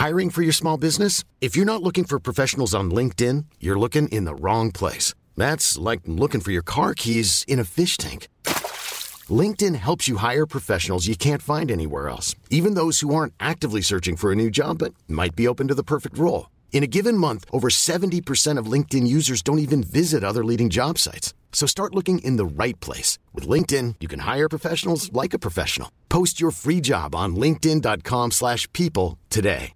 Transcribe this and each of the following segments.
Hiring for your small business? If you're not looking for professionals on LinkedIn, you're looking in the wrong place. That's like looking for your car keys in a fish tank. LinkedIn helps you hire professionals you can't find anywhere else, even those who aren't actively searching for a new job but might be open to the perfect role. In a given month, over 70% of LinkedIn users don't even visit other leading job sites. So start looking in the right place. With LinkedIn, you can hire professionals like a professional. Post your free job on linkedin.com/people today.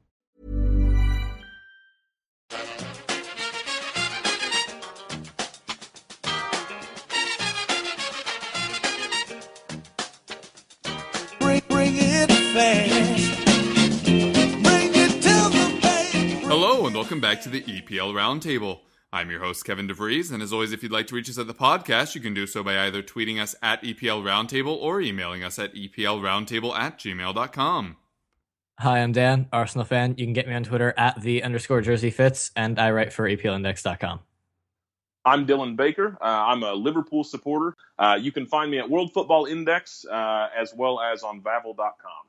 Bring it fast. Bring it to the bank. Hello and welcome back to the EPL Roundtable. I'm your host, Kevin DeVries, and as always, if you'd like to reach us at the podcast, you can do so by either tweeting us at EPL Roundtable or emailing us at eplroundtable@gmail.com. Hi, I'm Dan, Arsenal fan. You can get me on Twitter at @the_jerseyfits, and I write for EPLindex.com. I'm Dylan Baker. I'm a Liverpool supporter. You can find me at World Football Index as well as on Babel.com.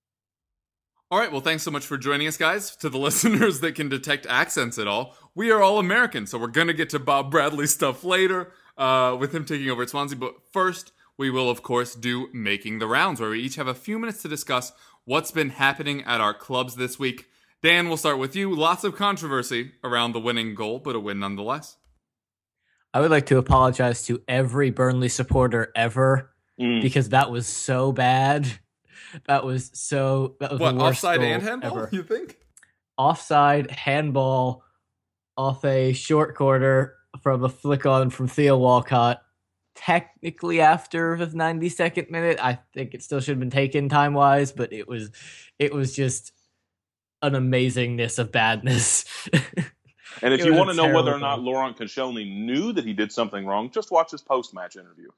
All right, well, thanks so much for joining us, guys. To the listeners that can detect accents at all, we are all American, so we're going to get to Bob Bradley stuff later with him taking over at Swansea. But first, we will, of course, do Making the Rounds, where we each have a few minutes to discuss what's been happening at our clubs this week. Dan, we'll start with you. Lots of controversy around the winning goal, but a win nonetheless. I would like to apologize to every Burnley supporter ever because that was so bad. That was the worst offside goal and handball, ever. you think? Offside, handball, off a short corner from a flick on from Theo Walcott. Technically after the 92nd minute, I think it still should have been taken time-wise, but it was just an amazingness of badness. And if It you was want to know whether or terrible. not Laurent Koscielny knew that he did something wrong, just watch his post-match interview.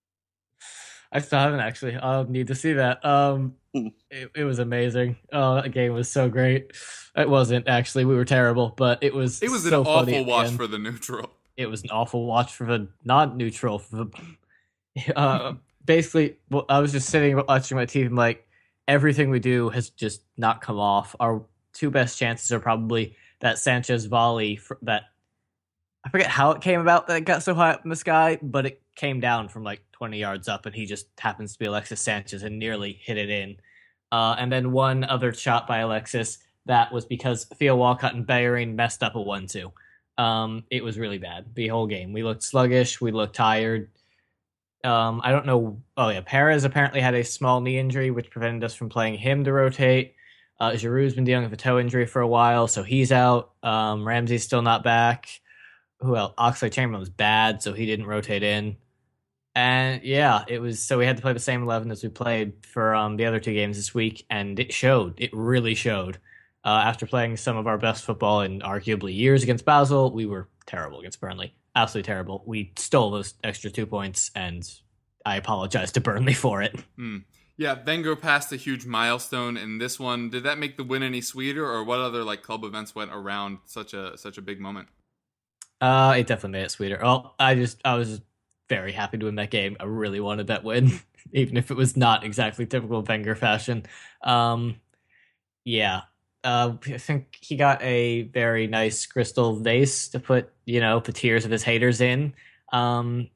I still haven't actually. I'll need to see that. It was amazing. Oh, that game was so great. It wasn't actually. We were terrible, but it was. It was so an funny awful at the watch end. for the neutral. It was an awful watch for the non-neutral. Basically, well, I was just sitting watching my TV. I'm like, everything we do has just not come off. Our two best chances are probably that Sanchez volley that I forget how it came about that it got so high up in the sky, but it came down from like 20 yards up, and he just happens to be Alexis Sanchez and nearly hit it in. And then one other shot by Alexis that was because Theo Walcott and Bellerin messed up a 1-2. It was really bad the whole game. We looked sluggish. We looked tired. I don't know. Oh yeah, Perez apparently had a small knee injury, which prevented us from playing him to rotate. Giroud's been dealing with a toe injury for a while, so he's out. Ramsey's still not back. Who else? Oxlade-Chamberlain was bad, so he didn't rotate in. And yeah, it was. So we had to play the same 11 as we played for the other two games this week, and it showed. It really showed. After playing some of our best football in arguably years against Basel, we were terrible against Burnley. Absolutely terrible. We stole those extra 2 points, and I apologize to Burnley for it. Yeah, Wenger passed a huge milestone in this one. Did that make the win any sweeter, or what other club events went around such a big moment? It definitely made it sweeter. Well, I was very happy to win that game. I really wanted that win, even if it was not exactly typical Wenger fashion. Yeah. I think he got a very nice crystal vase to put, the tears of his haters in. And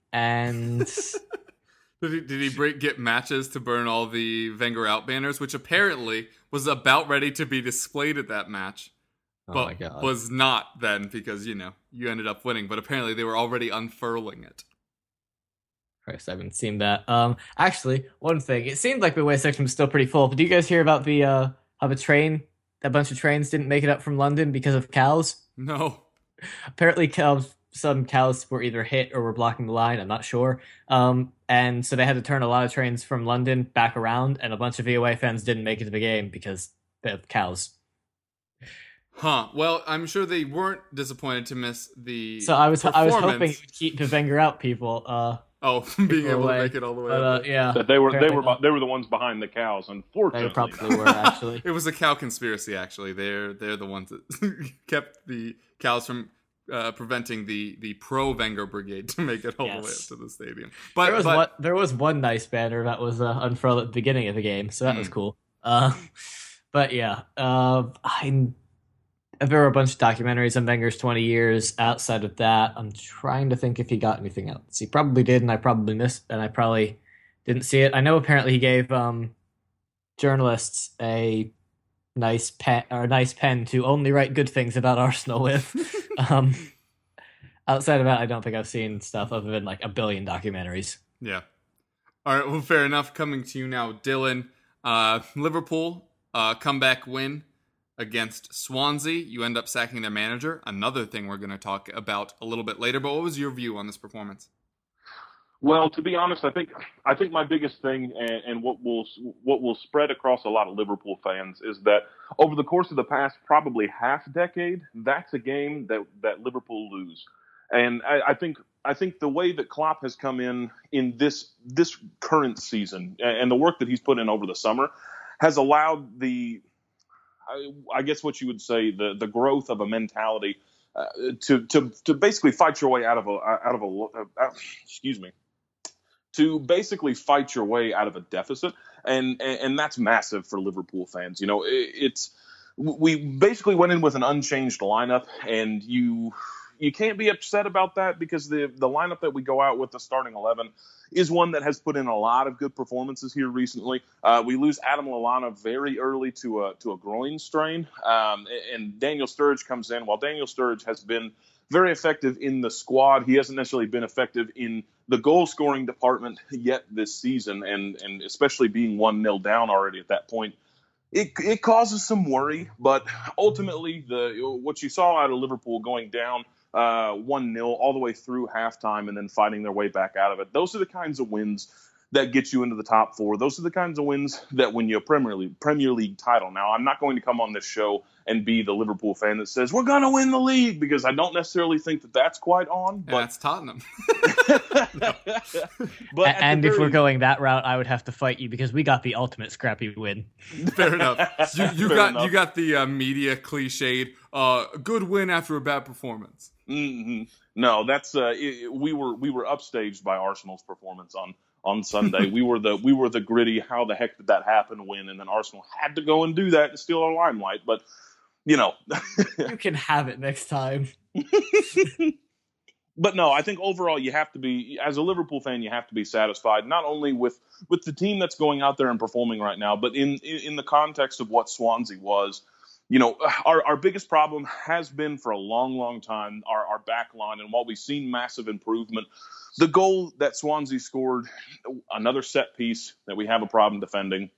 Did he get matches to burn all the Wenger out banners, which apparently was about ready to be displayed at that match, but was not then because, you ended up winning. But apparently they were already unfurling it. Christ, I haven't seen that. Actually, one thing. It seemed like the away section was still pretty full, but do you guys hear about how a bunch of trains didn't make it up from London because of cows? No. Apparently some cows were either hit or were blocking the line, I'm not sure. And so they had to turn a lot of trains from London back around, and a bunch of VOA fans didn't make it to the game because of cows. Huh. Well, I'm sure they weren't disappointed to miss the So I was hoping performance. it would keep the Wenger out people. Being able to make it all the way up. Yeah. That they were the ones behind the cows, unfortunately. They probably were, actually. It was a cow conspiracy, actually. They're the ones that kept the cows from preventing the pro-Wenger brigade to make it all the way up to the stadium. But there was one nice banner that was unfurled at the beginning of the game, so that was cool. But yeah, there were a bunch of documentaries on Wenger's 20 years. Outside of that, I'm trying to think if he got anything else. He probably did, and I probably missed, and I probably didn't see it. I know apparently he gave journalists a nice pen to only write good things about Arsenal with. um, Outside of that, I don't think I've seen stuff other than like a billion documentaries. Yeah. All right, well, fair enough. Coming to you now, Dylan. Liverpool, comeback win against Swansea. You end up sacking their manager. Another thing we're going to talk about a little bit later. But what was your view on this performance? Well, to be honest, I think my biggest thing and what will spread across a lot of Liverpool fans is that over the course of the past probably half decade, that's a game that Liverpool lose. And I think the way that Klopp has come in this current season and the work that he's put in over the summer has allowed I guess what you would say the growth of a mentality to basically fight your way out of a excuse me, to basically fight your way out of a deficit, and that's massive for Liverpool fans. You know, we basically went in with an unchanged lineup, and you can't be upset about that because the lineup that we go out with, the starting 11, is one that has put in a lot of good performances here recently. We lose Adam Lallana very early to a groin strain, and Daniel Sturridge comes in. While Daniel Sturridge has been very effective in the squad, he hasn't necessarily been effective in the goal-scoring department yet this season, and especially being 1-0 down already at that point. It causes some worry, but ultimately what you saw out of Liverpool going down 1-0 all the way through halftime and then fighting their way back out of it. Those are the kinds of wins that get you into the top four. Those are the kinds of wins that win you a Premier League title. Now, I'm not going to come on this show and be the Liverpool fan that says we're going to win the league, because I don't necessarily think that that's quite on. But that's Tottenham. But and if we're going that route, I would have to fight you because we got the ultimate scrappy win. Fair enough. You got the media cliched good win after a bad performance. Mm-hmm. No, that's we were upstaged by Arsenal's performance on Sunday. we were the gritty, how the heck did that happen win, and then Arsenal had to go and do that to steal our limelight. But you can have it next time. But no, I think overall you have to be, as a Liverpool fan, you have to be satisfied not only with the team that's going out there and performing right now, but in the context of what Swansea was. Our biggest problem has been for a long, long time our back line. And while we've seen massive improvement, the goal that Swansea scored, another set piece that we have a problem defending.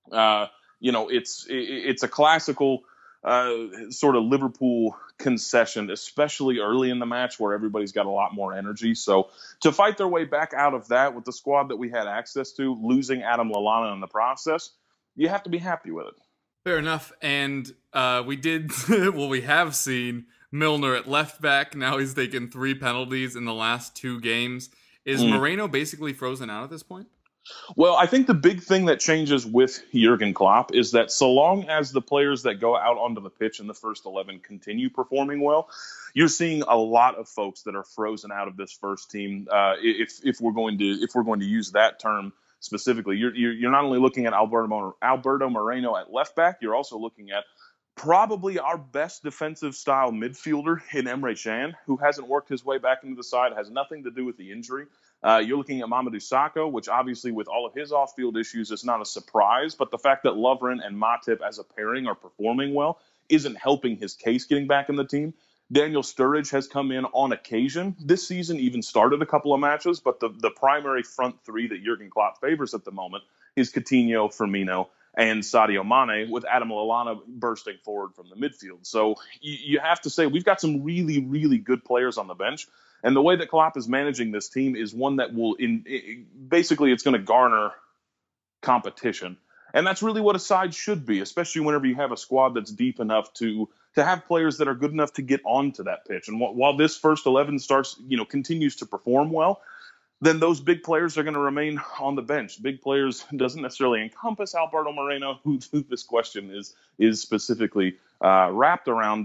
It's a classical sort of Liverpool concession, especially early in the match where everybody's got a lot more energy. So to fight their way back out of that with the squad that we had access to, losing Adam Lallana in the process, you have to be happy with it. Fair enough. And we have seen Milner at left back. Now he's taken 3 penalties in the last 2 games. Is Moreno basically frozen out at this point? Well, I think the big thing that changes with Jurgen Klopp is that so long as the players that go out onto the pitch in the first 11 continue performing well, you're seeing a lot of folks that are frozen out of this first team. If we're going to use that term specifically, you're not only looking at Alberto Moreno at left back, you're also looking at probably our best defensive style midfielder in Emre Can, who hasn't worked his way back into the side. It has nothing to do with the injury. You're looking at Mamadou Sakho, which obviously with all of his off-field issues is not a surprise, but the fact that Lovren and Matip as a pairing are performing well isn't helping his case getting back in the team. Daniel Sturridge has come in on occasion this season, even started a couple of matches, but the primary front 3 that Jurgen Klopp favors at the moment is Coutinho, Firmino, and Sadio Mane, with Adam Lallana bursting forward from the midfield. So you have to say we've got some really, really good players on the bench. And the way that Klopp is managing this team is one that will, basically, it's going to garner competition. And that's really what a side should be, especially whenever you have a squad that's deep enough to have players that are good enough to get onto that pitch. And while this first 11 continues to perform well, then those big players are going to remain on the bench. Big players doesn't necessarily encompass Alberto Moreno, who this question is specifically wrapped around, but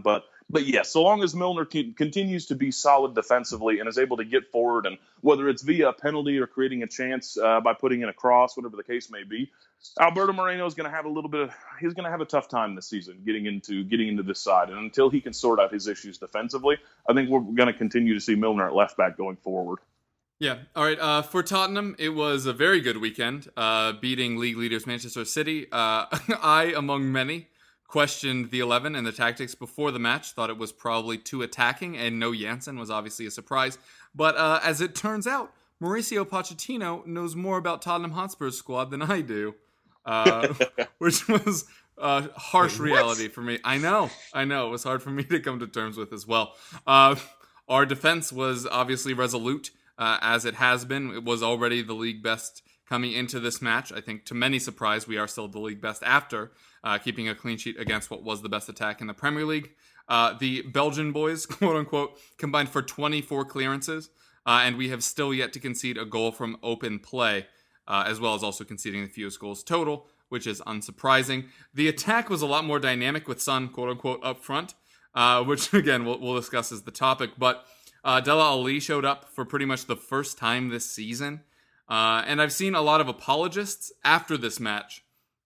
But yes, so long as Milner continues to be solid defensively and is able to get forward, and whether it's via a penalty or creating a chance by putting in a cross, whatever the case may be, Alberto Moreno is going to have he's going to have a tough time this season getting into this side. And until he can sort out his issues defensively, I think we're going to continue to see Milner at left back going forward. Yeah. All right. For Tottenham, it was a very good weekend, beating league leaders Manchester City. I, among many, questioned the 11 and the tactics before the match, thought it was probably too attacking, and no Janssen was obviously a surprise. But as it turns out, Mauricio Pochettino knows more about Tottenham Hotspur's squad than I do, which was a harsh reality for me. I know. It was hard for me to come to terms with as well. Our defense was obviously resolute, as it has been. It was already the league best coming into this match. I think to many surprise, we are still the league best after keeping a clean sheet against what was the best attack in the Premier League. The Belgian boys, quote unquote, combined for 24 clearances, and we have still yet to concede a goal from open play, as well as also conceding the fewest goals total, which is unsurprising. The attack was a lot more dynamic with Son, quote unquote, up front, which again we'll discuss as the topic. But Dele Alli showed up for pretty much the first time this season. And I've seen a lot of apologists after this match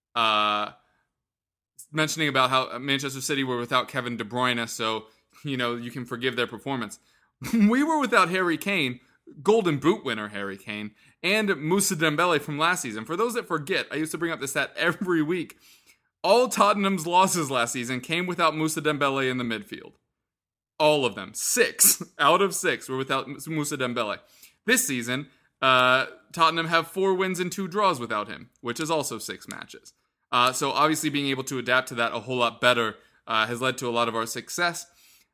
mentioning about how Manchester City were without Kevin De Bruyne, so, you can forgive their performance. We were without Harry Kane, Golden Boot winner Harry Kane, and Moussa Dembele from last season. For those that forget, I used to bring up this stat every week. All Tottenham's losses last season came without Moussa Dembele in the midfield. All of them. 6 out of 6 were without Moussa Dembele. This season, Tottenham have 4 wins and 2 draws without him, which is also 6 matches. So obviously being able to adapt to that a whole lot better has led to a lot of our success.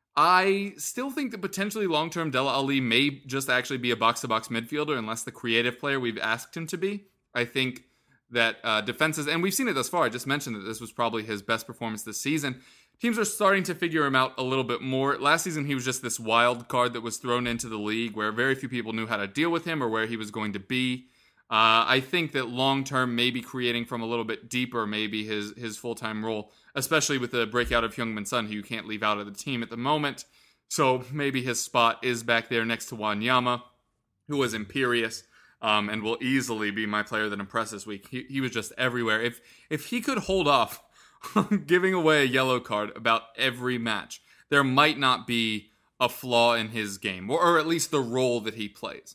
I still think that potentially long-term Dele Alli may just actually be a box-to-box midfielder unless the creative player we've asked him to be. I think that defenses, and we've seen it thus far, I just mentioned that this was probably his best performance this season. Teams are starting to figure him out a little bit more. Last season, he was just this wild card that was thrown into the league where very few people knew how to deal with him or where he was going to be. I think that long-term, maybe creating from a little bit deeper, maybe his full-time role, especially with the breakout of Heung-min Son, who you can't leave out of the team at the moment. So maybe his spot is back there next to Wanyama, who was imperious and will easily be my player that impressed this week. He was just everywhere. If he could hold off giving away a yellow card about every match, there might not be a flaw in his game, or at least the role that he plays.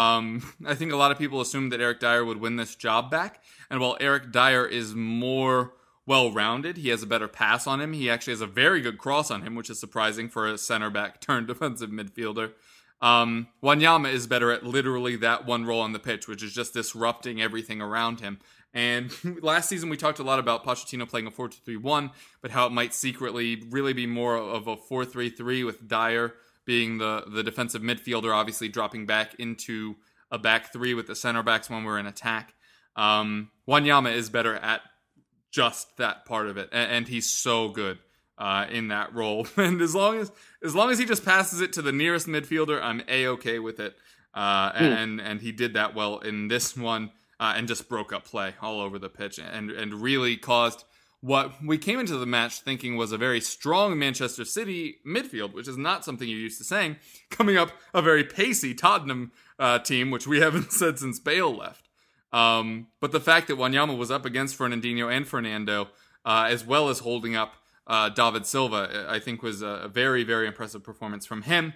I think a lot of people assumed that Eric Dyer would win this job back, and while Eric Dyer is more well-rounded, he has a better pass on him, he actually has a very good cross on him, which is surprising for a center-back turned defensive midfielder. Wanyama is better at literally that one role on the pitch, which is just disrupting everything around him. And last season we talked a lot about Pochettino playing a 4-2-3-1, but how it might secretly really be more of a 4-3-3 with Dyer being the defensive midfielder, obviously dropping back into a back three with the center backs when we're in attack. Wanyama is better at just that part of it, and he's so good in that role. And as long as he just passes it to the nearest midfielder, I'm A-okay with it. And he did that well in this one, and just broke up play all over the pitch and really caused what we came into the match thinking was a very strong Manchester City midfield, which is not something you're used to saying, coming up a very pacey Tottenham team, which we haven't said since Bale left. But the fact that Wanyama was up against Fernandinho and Fernando, as well as holding up David Silva, I think was a very, very impressive performance from him.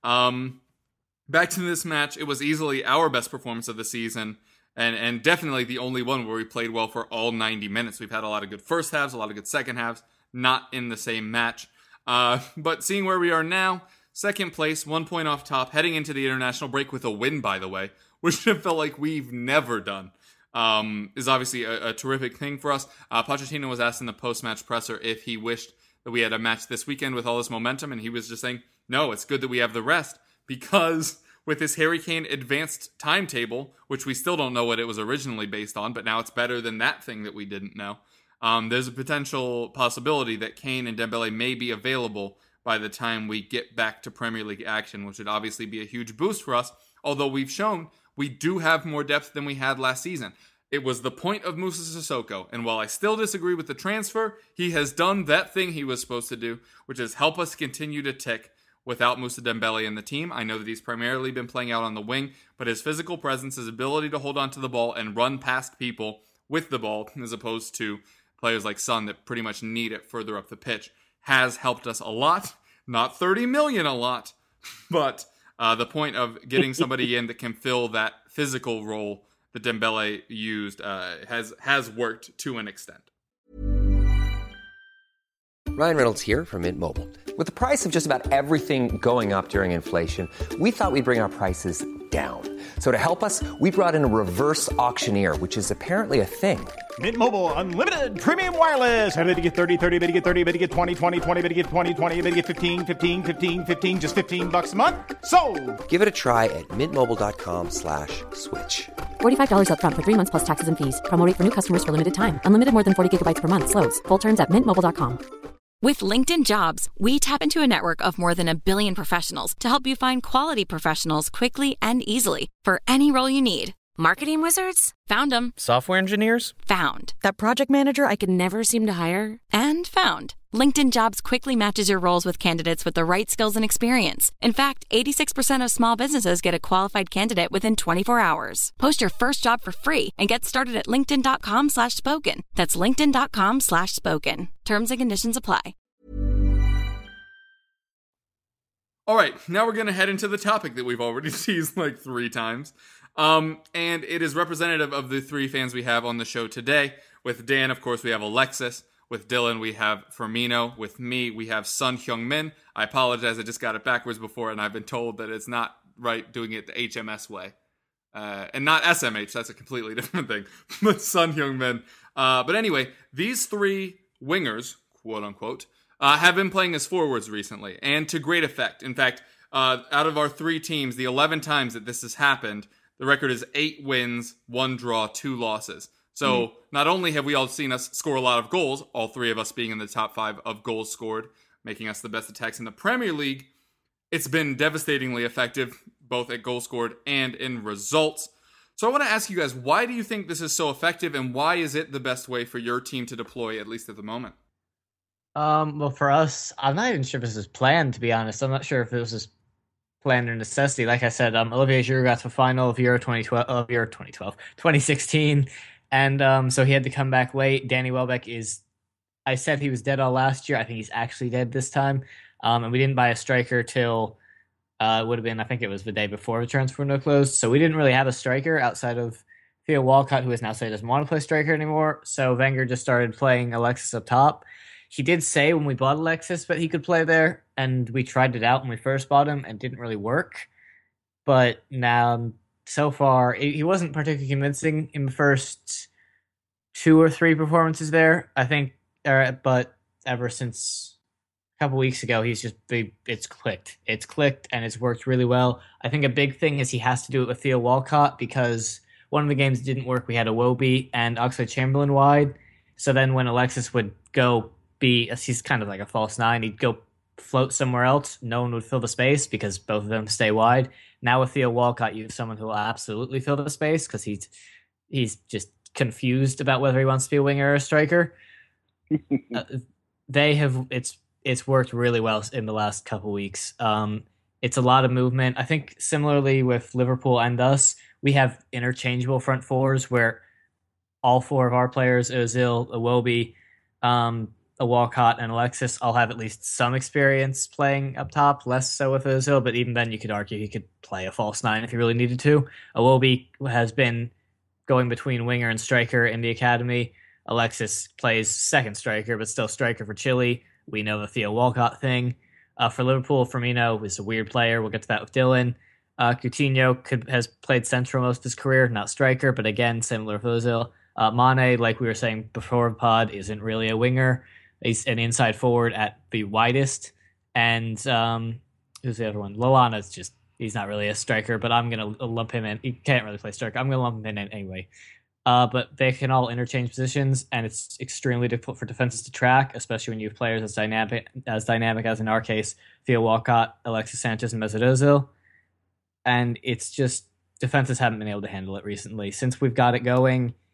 Back to this match, it was easily our best performance of the season, and definitely the only one where we played well for all 90 minutes. We've had a lot of good first halves, a lot of good second halves, not in the same match. But seeing where we are now, second place, 1 point off top, heading into the international break with a win, by the way, which I felt like we've never done, is obviously a terrific thing for us. Pochettino was asked in the post-match presser if he wished that we had a match this weekend with all this momentum, and he was just saying, no, it's good that we have the rest, because with this Harry Kane advanced timetable, which we still don't know what it was originally based on, but now it's better than that thing that we didn't know. There's a potential possibility that Kane and Dembele may be available by the time we get back to Premier League action, which would obviously be a huge boost for us, although we've shown we do have more depth than we had last season. It was the point of Musa Sissoko, and while I still disagree with the transfer, he has done that thing he was supposed to do, which is help us continue to tick without Moussa Dembele in the team. I know that he's primarily been playing out on the wing, but his physical presence, his ability to hold on to the ball and run past people with the ball, as opposed to players like Son that pretty much need it further up the pitch, has helped us a lot. Not 30 million a lot, but the point of getting somebody in that can fill that physical role that Dembele used has worked to an extent. Ryan Reynolds here from Mint Mobile. With the price of just about everything going up during inflation, we thought we'd bring our prices down. So to help us, we brought in a reverse auctioneer, which is apparently a thing. Mint Mobile Unlimited Premium Wireless. How to get 30, 30, bit to get 30, bit to get 20, 20, 20, bit to get 20, 20, bit to get 15, 15, 15, 15, just $15 a month? Sold! Give it a try at mintmobile.com/switch. $45 up front for 3 months plus taxes and fees. Promo rate for new customers for limited time. Unlimited more than 40 gigabytes per month. Slows full terms at mintmobile.com. With LinkedIn Jobs, we tap into a network of more than 1 billion professionals to help you find quality professionals quickly and easily for any role you need. Marketing wizards? Found them. Software engineers? Found. That project manager I could never seem to hire? And found. LinkedIn Jobs quickly matches your roles with candidates with the right skills and experience. In fact, 86% of small businesses get a qualified candidate within 24 hours. Post your first job for free and get started at linkedin.com/spoken. That's linkedin.com/spoken. Terms and conditions apply. All right, now we're going to head into the topic that we've already teased like 3 times. And it is representative of the 3 fans we have on the show today. With Dan, of course, we have Alexis. With Dylan, we have Firmino. With me, we have Son Heung-min. I apologize, I just got it backwards before, and I've been told that it's not right doing it the HMS way. And not SMH, that's a completely different thing. But Son Heung-min. But anyway, these 3 wingers, quote-unquote, have been playing as forwards recently, and to great effect. In fact, out of our 3 teams, the 11 times that this has happened, the record is 8 wins, 1 draw, 2 losses. So not only have we all seen us score a lot of goals, all 3 of us being in the top 5 of goals scored, making us the best attacks in the Premier League, it's been devastatingly effective, both at goals scored and in results. So I want to ask you guys, why do you think this is so effective, and why is it the best way for your team to deploy, at least at the moment? Well, for us, I'm not even sure if this is planned, to be honest. I'm not sure if it was just planned or necessity. Like I said, Olivier Giroud got to the final of Euro 2016. And so he had to come back late. Danny Welbeck I said he was dead all last year. I think he's actually dead this time. And we didn't buy a striker till it would have been, I think it was the day before the transfer window closed. So we didn't really have a striker outside of Theo Walcott, who has now said he doesn't want to play striker anymore. So Wenger just started playing Alexis up top. He did say when we bought Alexis that he could play there, and we tried it out when we first bought him and didn't really work. But now, so far, he wasn't particularly convincing in the first 2 or 3 performances there, I think. But ever since a couple weeks ago, it's clicked. It's clicked, and it's worked really well. I think a big thing is he has to do it with Theo Walcott, because one of the games didn't work. We had Iwobi and Oxlade-Chamberlain wide. So then when Alexis would go he's kind of like a false 9, he'd go float somewhere else. No one would fill the space because both of them stay wide. Now with Theo Walcott, you have someone who will absolutely fill the space because he's just confused about whether he wants to be a winger or a striker. It's worked really well in the last couple weeks. It's a lot of movement. I think similarly with Liverpool and us, we have interchangeable front fours where all 4 of our players, Ozil, Iwobi, Walcott, and Alexis, all have at least some experience playing up top, less so with Ozil, but even then you could argue he could play a false 9 if he really needed to. Iwobi has been going between winger and striker in the academy. Alexis plays second striker, but still striker for Chile. We know the Theo Walcott thing. For Liverpool, Firmino is a weird player. We'll get to that with Dylan. Coutinho has played central most of his career, not striker, but again, similar to Ozil. Mane, like we were saying before the pod, isn't really a winger. He's an inside forward at the widest. And who's the other one? Lallana's he's not really a striker, but I'm going to lump him in. He can't really play striker. I'm going to lump him in anyway. But they can all interchange positions, and it's extremely difficult for defenses to track, especially when you have players as dynamic as in our case, Theo Walcott, Alexis Sanchez, and Mesut Ozil. And it's just defenses haven't been able to handle it recently. Since we've got it going,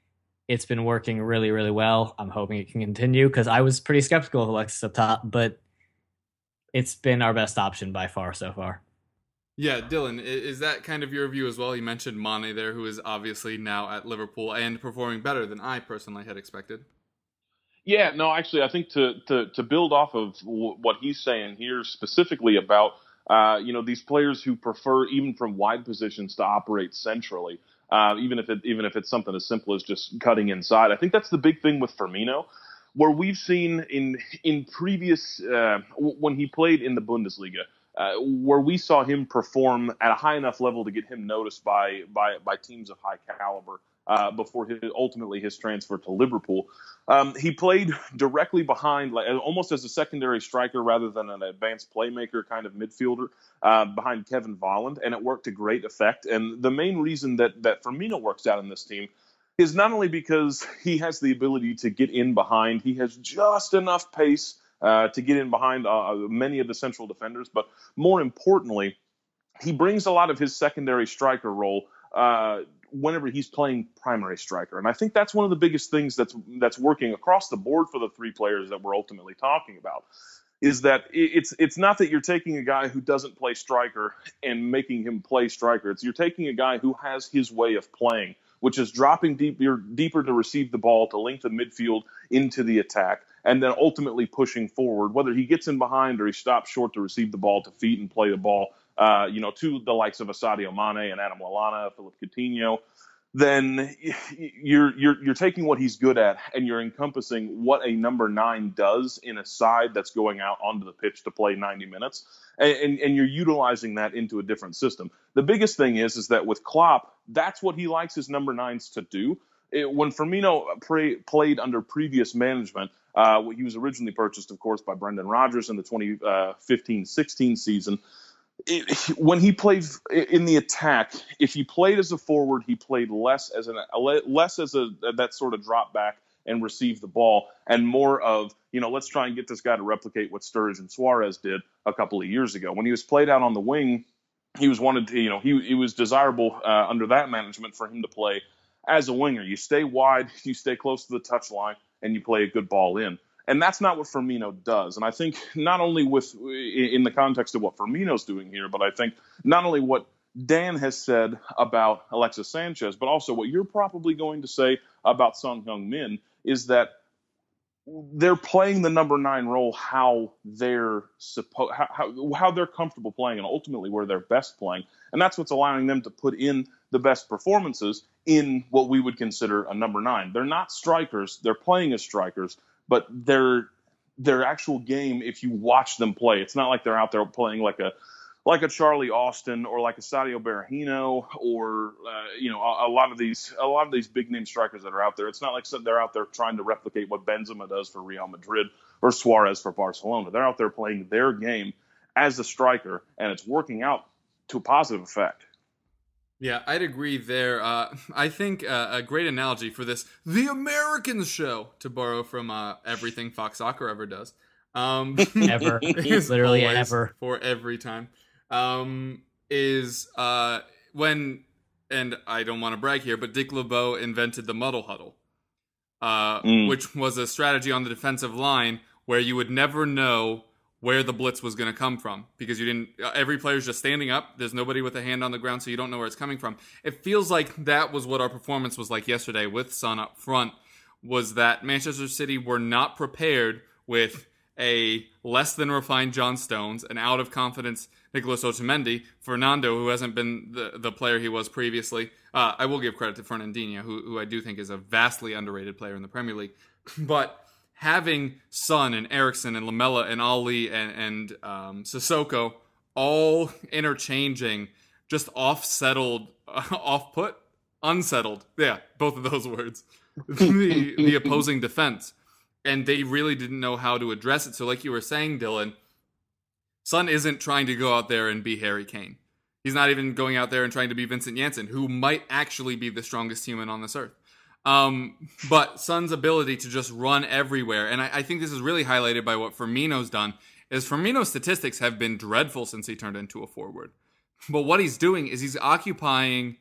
it's been working really, really well. I'm hoping it can continue because I was pretty skeptical of Alexis up top, but it's been our best option by far so far. Yeah, Dylan, is that kind of your view as well? You mentioned Mane there, who is obviously now at Liverpool and performing better than I personally had expected. Yeah, no, actually, I think to build off of what he's saying here specifically about these players who prefer even from wide positions to operate centrally, even if it's something as simple as just cutting inside. I think that's the big thing with Firmino, where we've seen in previous when he played in the Bundesliga. Where we saw him perform at a high enough level to get him noticed by teams of high caliber before ultimately his transfer to Liverpool. He played directly behind, like almost as a secondary striker rather than an advanced playmaker kind of midfielder behind Kevin Volland, and it worked to great effect. And the main reason that Firmino works out in this team is not only because he has the ability to get in behind, he has just enough pace to get in behind many of the central defenders. But more importantly, he brings a lot of his secondary striker role whenever he's playing primary striker. And I think that's one of the biggest things that's working across the board for the three players that we're ultimately talking about, is that it's not that you're taking a guy who doesn't play striker and making him play striker. You're taking a guy who has his way of playing, which is dropping deeper to receive the ball, to link the midfield into the attack, and then ultimately pushing forward, whether he gets in behind or he stops short to receive the ball to feet and play the ball, to the likes of Sadio Mane and Adam Lallana, Philippe Coutinho. Then you're taking what he's good at and you're encompassing what a number 9 does in a side that's going out onto the pitch to play 90 minutes, and you're utilizing that into a different system. The biggest thing is that with Klopp, that's what he likes his number 9s to do. When Firmino played under previous management, he was originally purchased, of course, by Brendan Rodgers in the 2015-16 season. When he played in the attack, if he played as a forward, he played less as that sort of drop back and receive the ball, and more of, let's try and get this guy to replicate what Sturridge and Suarez did a couple of years ago. When he was played out on the wing, he was wanted to, he was desirable under that management for him to play as a winger. You stay wide, you stay close to the touchline, and you play a good ball in. And that's not what Firmino does. And I think not only in the context of what Firmino's doing here, but I think not only what Dan has said about Alexis Sanchez, but also what you're probably going to say about Son Heung-min, is that they're playing the number 9 role how they're comfortable playing, and ultimately where they're best playing. And that's what's allowing them to put in the best performances in what we would consider a number 9. They're not strikers. They're playing as strikers. But their actual game, if you watch them play, it's not like they're out there playing like a Charlie Austin or like a Sadio Berahino or a lot of these big name strikers that are out there. It's not like they're out there trying to replicate what Benzema does for Real Madrid or Suarez for Barcelona. They're out there playing their game as a striker, and it's working out to a positive effect. Yeah, I'd agree there. I think a great analogy for this, the Americans show, to borrow from everything Fox Soccer ever does. Ever. Literally ever. For every time. Is when, and I don't want to brag here, but Dick LeBeau invented the muddle huddle, which was a strategy on the defensive line where you would never know where the blitz was going to come from, because every player's just standing up. There's nobody with a hand on the ground, so you don't know where it's coming from. It feels like that was what our performance was like yesterday with Son up front, was that Manchester City were not prepared with a less than refined John Stones, an out of confidence Nicolas Otamendi, Fernando, who hasn't been the player he was previously. I will give credit to Fernandinho, who I do think is a vastly underrated player in the Premier League. But having Son and Eriksen and Lamela and Ali and Sissoko all interchanging just unsettled. Yeah, both of those words. the opposing defense. And they really didn't know how to address it. So like you were saying, Dylan, Son isn't trying to go out there and be Harry Kane. He's not even going out there and trying to be Vincent Janssen, who might actually be the strongest human on this earth. But Son's ability to just run everywhere, and I think this is really highlighted by what Firmino's done, is Firmino's statistics have been dreadful since he turned into a forward. But what he's doing is he's occupying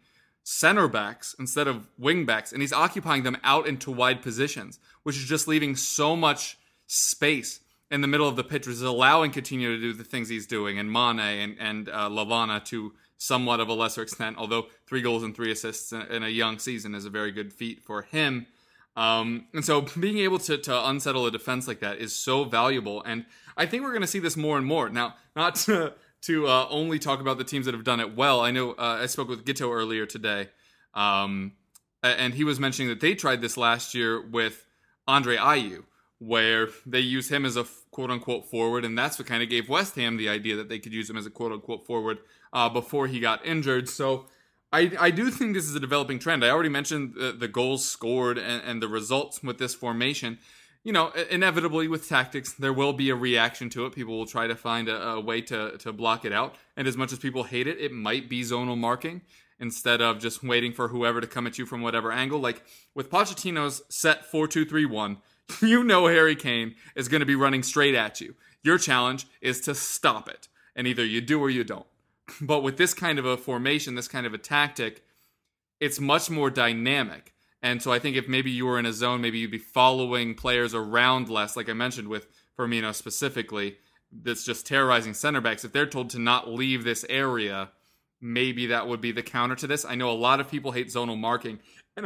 center backs instead of wing backs, and he's occupying them out into wide positions, which is just leaving so much space in the middle of the pitch, which is allowing Coutinho to do the things he's doing, and Mane and Lavana to somewhat of a lesser extent, although 3 goals and 3 assists in a young season is a very good feat for him. And so being able to unsettle a defense like that is so valuable, and I think we're going to see this more and more. Now, not to only talk about the teams that have done it well. I know I spoke with Gito earlier today, and he was mentioning that they tried this last year with Andre Ayew, where they use him as a quote-unquote forward, and that's what kind of gave West Ham the idea that they could use him as a quote-unquote forward before he got injured. So I do think this is a developing trend. I already mentioned the goals scored and the results with this formation. You know, inevitably with tactics, there will be a reaction to it. People will try to find a way to block it out. And as much as people hate it, it might be zonal marking instead of just waiting for whoever to come at you from whatever angle. Like with Pochettino's set 4-2-3-1, you know Harry Kane is going to be running straight at you. Your challenge is to stop it. And either you do or you don't. But with this kind of a formation, this kind of a tactic, it's much more dynamic. And so I think if maybe you were in a zone, maybe you'd be following players around less, like I mentioned with Firmino specifically, that's just terrorizing center backs. If they're told to not leave this area, maybe that would be the counter to this. I know a lot of people hate zonal marking. And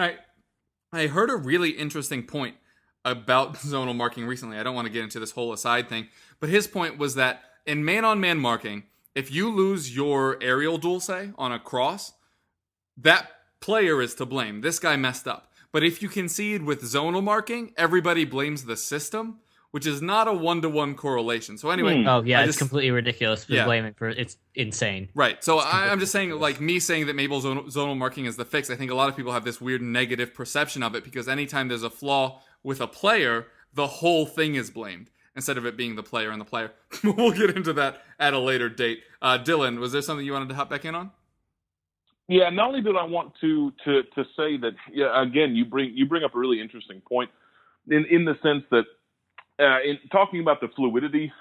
I heard a really interesting point about zonal marking recently. I don't want to get into this whole aside thing, but his point was that in man-on-man marking, if you lose your aerial duel, say, on a cross, that player is to blame. This guy messed up. But if you concede with zonal marking, everybody blames the system, which is not a one-to-one correlation. So anyway, it's completely ridiculous for blaming for it's insane. Right. So I'm just saying, like me saying that maybe zonal marking is the fix. I think a lot of people have this weird negative perception of it because anytime there's a flaw with a player, the whole thing is blamed instead of it being the player and the player. We'll get into that at a later date. Dylan, was there something you wanted to hop back in on? Yeah, not only did I want to say that, again, you bring up a really interesting point in the sense that in talking about the fluidity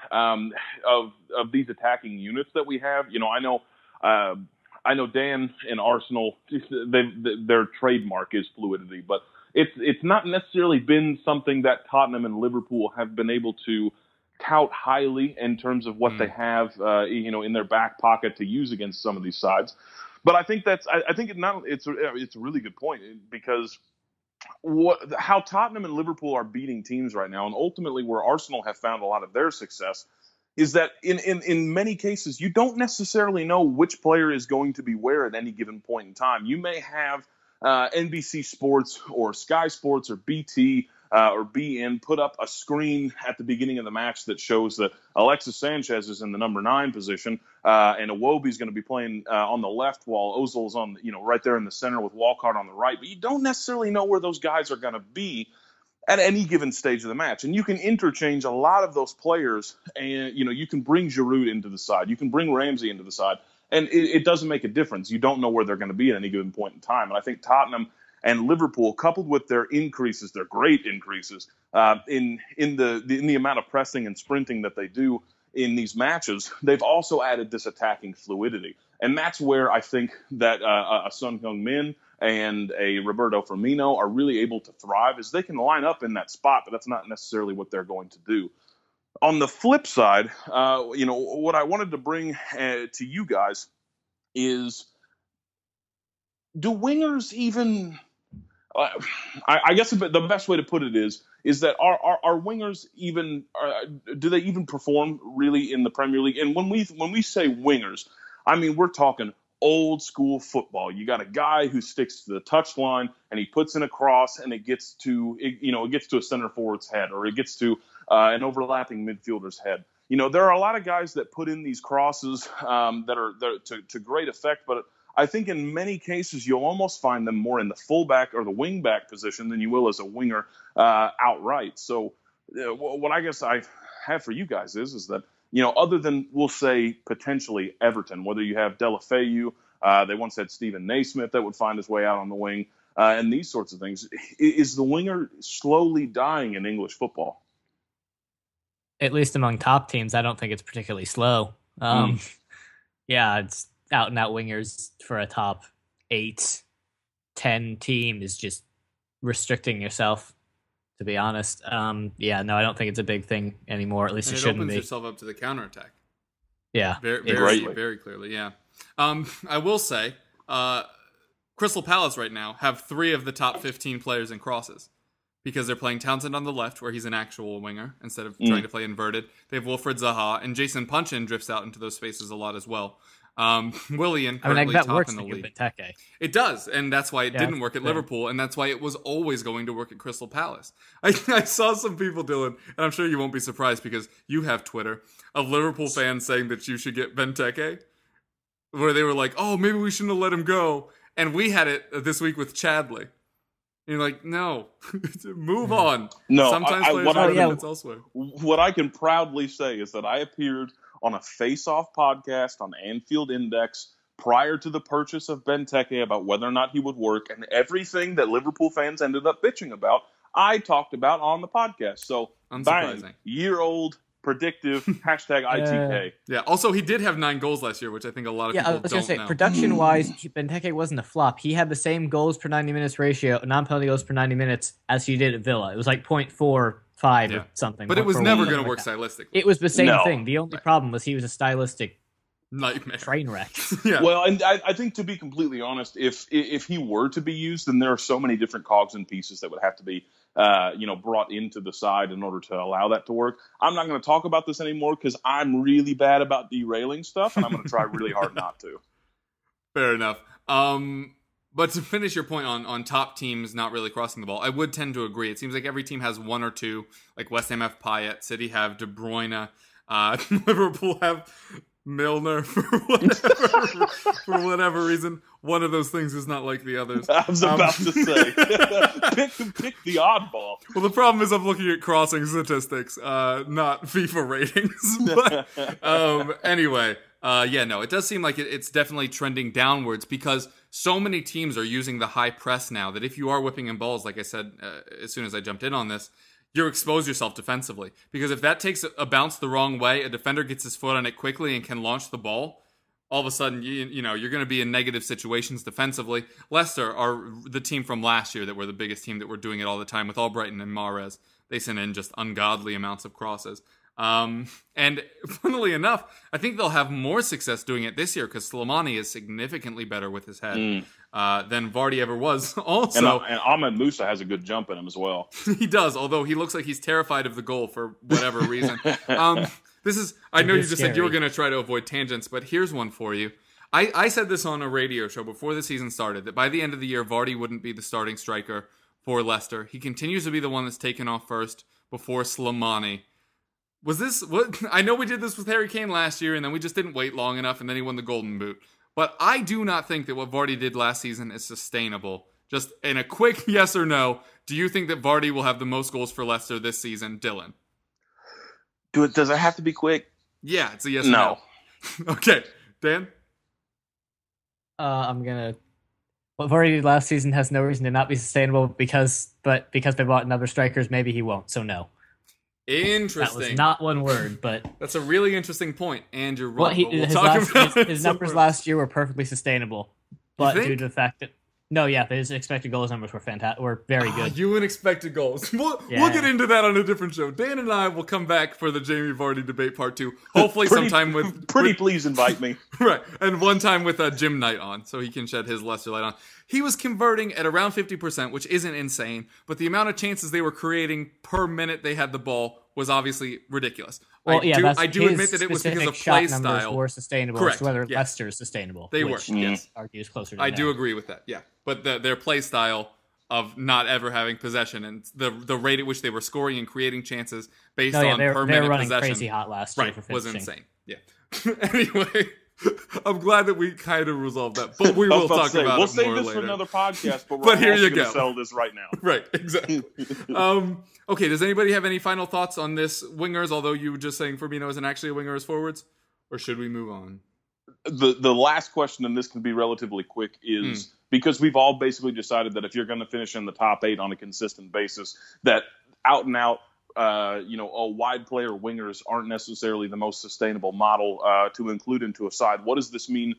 of these attacking units that we have. You know, I know Dan and Arsenal, their trademark is fluidity, but it's not necessarily been something that Tottenham and Liverpool have been able to tout highly in terms of what they have, in their back pocket to use against some of these sides. But I think it's a really good point because how Tottenham and Liverpool are beating teams right now, and ultimately where Arsenal have found a lot of their success, is that in many cases you don't necessarily know which player is going to be where at any given point in time. You may have NBC Sports or Sky Sports or BT or BN put up a screen at the beginning of the match that shows that Alexis Sanchez is in the number 9 position and Iwobi's going to be playing on the left while Ozil's on, right there in the center with Walcott on the right. But you don't necessarily know where those guys are going to be at any given stage of the match. And you can interchange a lot of those players and, you can bring Giroud into the side. You can bring Ramsey into the side. And it doesn't make a difference. You don't know where they're going to be at any given point in time. And I think Tottenham and Liverpool, coupled with their increases, their great increases in the amount of pressing and sprinting that they do in these matches, they've also added this attacking fluidity. And that's where I think that a Son Heung-min and a Roberto Firmino are really able to thrive, is they can line up in that spot, but that's not necessarily what they're going to do. On the flip side, what I wanted to bring to you guys is, do wingers even? I guess the best way to put it is that our wingers even do they even perform really in the Premier League? And when we say wingers, I mean we're talking old school football. You got a guy who sticks to the touchline and he puts in a cross and it gets to a center forward's head, or it gets to an overlapping midfielder's head. There are a lot of guys that put in these crosses that are to great effect, but I think in many cases you'll almost find them more in the fullback or the wingback position than you will as a winger outright. So what I guess I have for you guys is that, other than, we'll say, potentially Everton, whether you have Deulofeu, they once had Stephen Naismith that would find his way out on the wing, and these sorts of things, is the winger slowly dying in English football? At least among top teams, I don't think it's particularly slow. Yeah, it's out-and-out wingers for a top 8 10 team is just restricting yourself, to be honest. Yeah, no, I don't think it's a big thing anymore. At least And it it shouldn't opens be. yourself up to the counterattack. Yeah. Very clearly, yeah. I will say, Crystal Palace right now have 3 of the top 15 players in crosses because they're playing Townsend on the left, where he's an actual winger instead of trying to play inverted. They have Wilfred Zaha, and Jason Punchin drifts out into those spaces a lot as well. Willian currently that top works in the for league. Benteke. It does, and that's why it didn't work at Liverpool, and that's why it was always going to work at Crystal Palace. I saw some people, Dylan, and I'm sure you won't be surprised because you have Twitter, of Liverpool fans saying that you should get Benteke, where they were like, oh, maybe we shouldn't have let him go. And we had it this week with Chadley. And you're like, no, move on. No, sometimes players have minutes elsewhere. What I can proudly say is that I appeared on a face-off podcast on Anfield Index prior to the purchase of Benteke about whether or not he would work, and everything that Liverpool fans ended up bitching about, I talked about on the podcast. So, bang, year-old, predictive, hashtag ITK. Yeah, also he did have 9 goals last year, which I think a lot of people don't know. I was going to say, production-wise, Benteke wasn't a flop. He had the same goals per 90 minutes ratio, non-penalty goals per 90 minutes, as he did at Villa. It was like 0.45 or something. But it was never going to work stylistically. It was the same thing. The only problem was he was a stylistic nightmare, train wreck. Yeah. Well, and I think, to be completely honest, if he were to be used, then there are so many different cogs and pieces that would have to be brought into the side in order to allow that to work. I'm not going to talk about this anymore because I'm really bad about derailing stuff, and I'm going to try really hard not to. Fair enough. But to finish your point on top teams not really crossing the ball, I would tend to agree. It seems like every team has 1 or 2. Like West Ham have Payet, City have De Bruyne, Liverpool have Milner for whatever reason. One of those things is not like the others. I was about to say, pick the oddball. Well, the problem is I'm looking at crossing statistics, not FIFA ratings. But anyway, it does seem like it's definitely trending downwards because so many teams are using the high press now that if you are whipping in balls, like I said as soon as I jumped in on this, you expose yourself defensively. Because if that takes a bounce the wrong way, a defender gets his foot on it quickly and can launch the ball, all of a sudden, you're going to be in negative situations defensively. Leicester are the team from last year that were the biggest team that were doing it all the time with Albrighton and Mahrez. They sent in just ungodly amounts of crosses. And funnily enough, I think they'll have more success doing it this year because Slimani is significantly better with his head than Vardy ever was. Also, and Ahmed Musa has a good jump in him as well. He does, although he looks like he's terrified of the goal for whatever reason. I know you just said you were going to try to avoid tangents, but here's one for you. I said this on a radio show before the season started, that by the end of the year, Vardy wouldn't be the starting striker for Leicester. He continues to be the one that's taken off first before Slimani. Was this what? I know we did this with Harry Kane last year, and then we just didn't wait long enough, and then he won the Golden Boot. But I do not think that what Vardy did last season is sustainable. Just in a quick yes or no, do you think that Vardy will have the most goals for Leicester this season, Dylan? Does it have to be quick? Yeah, it's a yes or no. Okay, Dan? I'm gonna. What Vardy did last season has no reason to not be sustainable because they bought another strikers, maybe he won't. So no. Interesting. That was not one word, but that's a really interesting point, and you're right. His numbers last year were perfectly sustainable, but due to the fact that his expected goals numbers were fantastic, were very good. You and expected goals. We'll get into that on a different show. Dan and I will come back for the Jamie Vardy debate part 2. Hopefully, sometime with please invite me. Right, and one time with Jim Knight on, so he can shed his Leicester light on. He was converting at around 50%, which isn't insane, but the amount of chances they were creating per minute they had the ball was obviously ridiculous. Well, I do admit that it was because of play style. Were sustainable. Correct. So whether Leicester is sustainable, they were. Yes, argues closer. To I do agree with that. Yeah, but their play style of not ever having possession and the rate at which they were scoring and creating chances based on per minute running possession, crazy hot last year for was insane. Yeah. Anyway. I'm glad that we kind of resolved that, but we will talk about it more later. We'll save this for another podcast, but here you go. Sell this right now. Right, exactly. Okay, does anybody have any final thoughts on this wingers? Although you were just saying Firmino isn't actually a winger as forwards, or should we move on? The last question, and this can be relatively quick, is because we've all basically decided that if you're going to finish in the top 8 on a consistent basis, that out and out. Wide player wingers aren't necessarily the most sustainable model to include into a side. What does this mean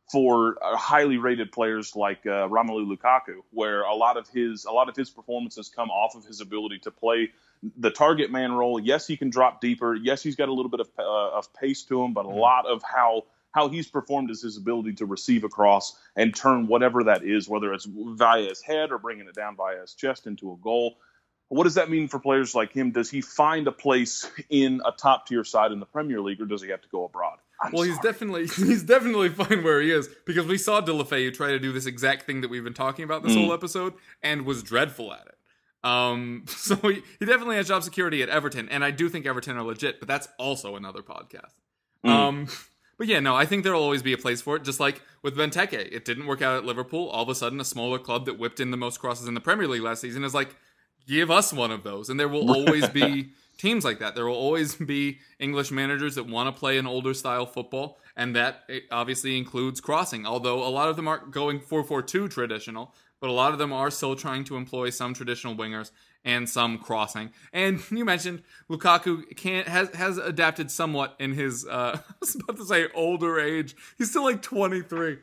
for highly rated players like Romelu Lukaku, where a lot of his performances come off of his ability to play the target man role. Yes, he can drop deeper. Yes, he's got a little bit of pace to him, but a lot of how he's performed is his ability to receive across and turn whatever that is, whether it's via his head or bringing it down via his chest into a goal. What does that mean for players like him? Does he find a place in a top-tier side in the Premier League, or does he have to go abroad? He's definitely fine where he is, because we saw De La Feu try to do this exact thing that we've been talking about this whole episode and was dreadful at it. So he definitely has job security at Everton, and I do think Everton are legit, but that's also another podcast. But yeah, no, I think there'll always be a place for it, just like with Benteke. It didn't work out at Liverpool. All of a sudden, a smaller club that whipped in the most crosses in the Premier League last season is like, give us one of those. And there will always be teams like that. There will always be English managers that want to play an older style football, and that obviously includes crossing. Although a lot of them aren't going 4-4-2 traditional, but a lot of them are still trying to employ some traditional wingers and some crossing. And you mentioned Lukaku has adapted somewhat in his, I was about to say older age. He's still like 23.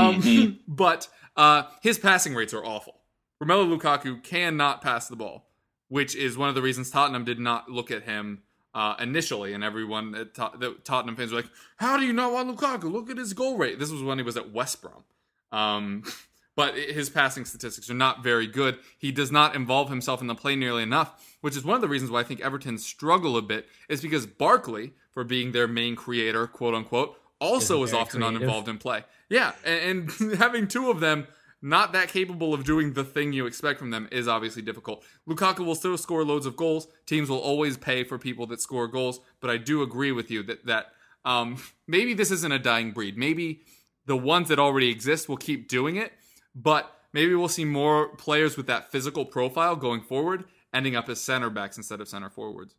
But his passing rates are awful. Romelu Lukaku cannot pass the ball, which is one of the reasons Tottenham did not look at him initially. And everyone, the Tottenham fans were like, how do you not want Lukaku? Look at his goal rate. This was when he was at West Brom. But his passing statistics are not very good. He does not involve himself in the play nearly enough, which is one of the reasons why I think Everton struggle a bit, is because Barkley, for being their main creator, quote unquote, also is often uninvolved in play. Yeah, and having two of them not that capable of doing the thing you expect from them is obviously difficult. Lukaku will still score loads of goals. Teams will always pay for people that score goals, but I do agree with you that maybe this isn't a dying breed. Maybe the ones that already exist will keep doing it, but maybe we'll see more players with that physical profile going forward, ending up as center backs instead of center forwards.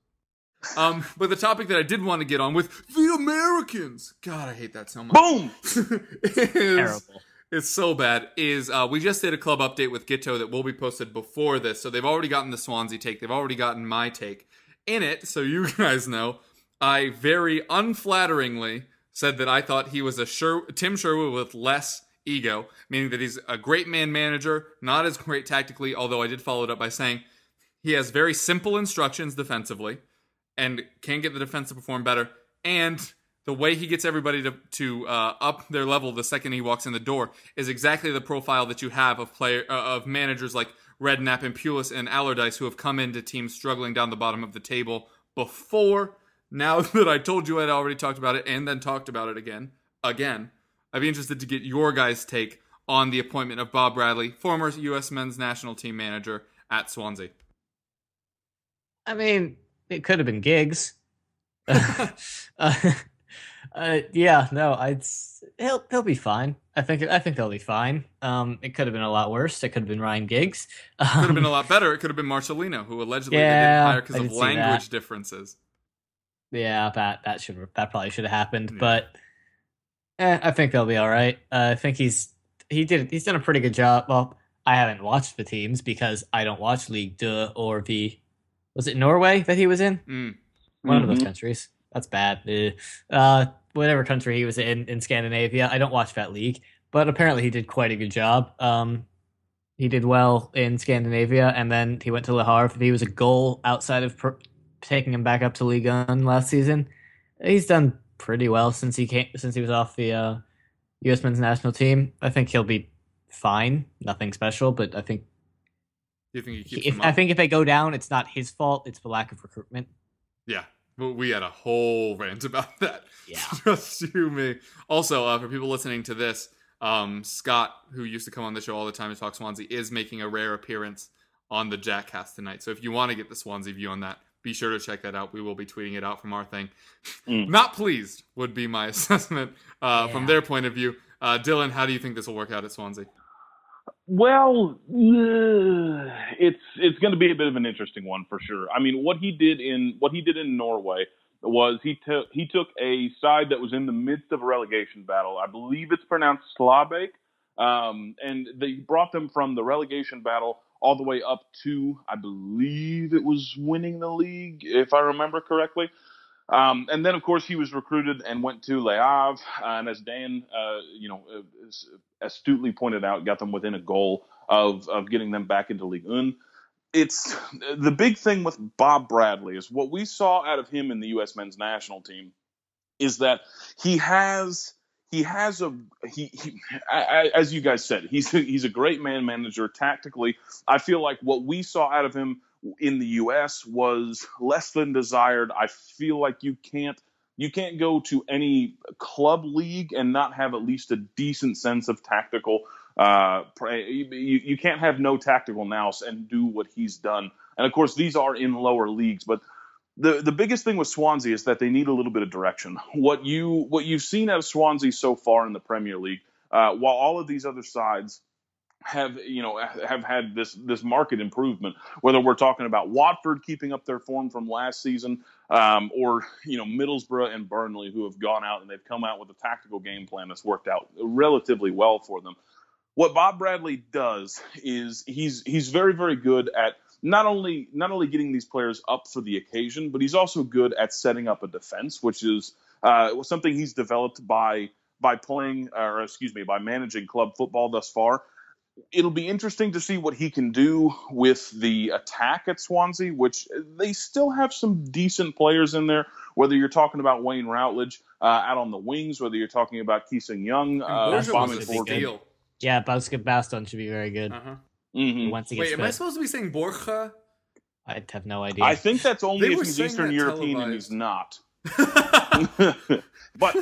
But the topic that I did want to get on with the Americans, God, I hate that so much. Boom! Terrible. It's so bad. We just did a club update with Gitto that will be posted before this, so they've already gotten the Swansea take. They've already gotten my take. In it, so you guys know, I very unflatteringly said that I thought he was a Tim Sherwood with less ego, meaning that he's a great man manager, not as great tactically, although I did follow it up by saying he has very simple instructions defensively and can get the defense to perform better, and the way he gets everybody to up their level the second he walks in the door is exactly the profile that you have of managers like Redknapp and Pulis and Allardyce, who have come into teams struggling down the bottom of the table before. Now that I told you I'd already talked about it and then talked about it again, I'd be interested to get your guys' take on the appointment of Bob Bradley, former U.S. men's national team manager at Swansea. I mean, it could have been Giggs. Yeah, no, he'll be fine. I think they'll be fine. It could have been a lot worse. It could have been Ryan Giggs. Could have been a lot better. It could have been Marcelino, who allegedly they didn't hire because of language differences. Yeah, that probably should have happened, but I think they'll be all right. I think he's done a pretty good job. Well, I haven't watched the teams because I don't watch League 2 or was it Norway that he was in? One of those countries. That's bad. Whatever country he was in Scandinavia, I don't watch that league, but apparently he did quite a good job. He did well in Scandinavia, and then he went to Le Havre. He was a goal outside of taking him back up to Ligue 1 last season. He's done pretty well since he was off the U.S. men's national team. I think he'll be fine. Nothing special, but I think. Do you think he keeps them up? I think if they go down, it's not his fault. It's the lack of recruitment. Yeah. We had a whole rant about that. Yeah. Just you, me. Also, for people listening to this, Scott, who used to come on the show all the time to talk Swansea, is making a rare appearance on the Jackcast tonight. So if you want to get the Swansea view on that, be sure to check that out. We will be tweeting it out from our thing. Not pleased would be my assessment from their point of view. Dylan, how do you think this will work out at Swansea? Well, it's going to be a bit of an interesting one for sure. I mean, what he did in Norway was he took a side that was in the midst of a relegation battle. I believe it's pronounced Stabæk, and they brought them from the relegation battle all the way up to, I believe it was winning the league, if I remember correctly. And then, of course, he was recruited and went to Le Havre. And as Dan, astutely pointed out, got them within a goal of getting them back into Ligue 1. It's the big thing with Bob Bradley is what we saw out of him in the U.S. men's national team is that he has as you guys said, he's a great man manager tactically. I feel like what we saw out of him in the U.S. was less than desired. I feel like you can't go to any club league and not have at least a decent sense of tactical. You can't have no tactical nous and do what he's done. And of course, these are in lower leagues, but the biggest thing with Swansea is that they need a little bit of direction. What you've seen out of Swansea so far in the Premier League, while all of these other sides have had this market improvement, whether we're talking about Watford keeping up their form from last season, or Middlesbrough and Burnley, who have gone out and they've come out with a tactical game plan that's worked out relatively well for them. What Bob Bradley does is he's very, very good at not only getting these players up for the occasion, but he's also good at setting up a defense, which is something he's developed by managing club football thus far. It'll be interesting to see what he can do with the attack at Swansea, which they still have some decent players in there, whether you're talking about Wayne Routledge out on the wings, whether you're talking about Ki-Sung Young. Yeah, Baston should be very good. Uh-huh. Mm-hmm. Once he Wait, gets am fit. I supposed to be saying Borja? I have no idea. I think that's only They if were he's saying Eastern that European and televised. he's not. But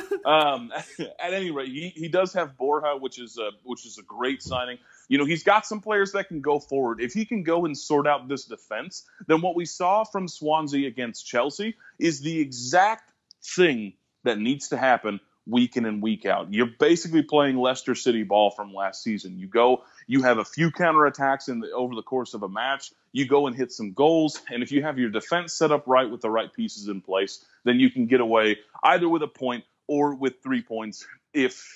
at any rate, he does have Borja, which is a great signing. He's got some players that can go forward. If he can go and sort out this defense, then what we saw from Swansea against Chelsea is the exact thing that needs to happen week in and week out. You're basically playing Leicester City ball from last season. You have a few counterattacks over the course of a match. You go and hit some goals, and if you have your defense set up right with the right pieces in place, then you can get away either with a point or with 3 points if